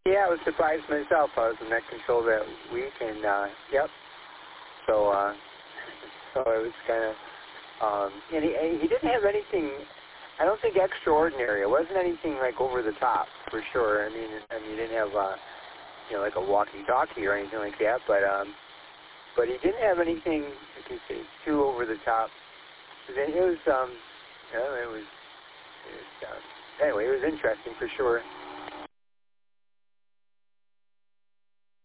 Yeah, I was surprised myself. I was in that control that week, and yep. So, so it was kind of, and he didn't have anything. I don't think extraordinary. It wasn't anything like over the top for sure. I mean, he didn't have like a walkie-talkie or anything like that. But he didn't have anything you could say too over the top. It was anyway, it was interesting for sure.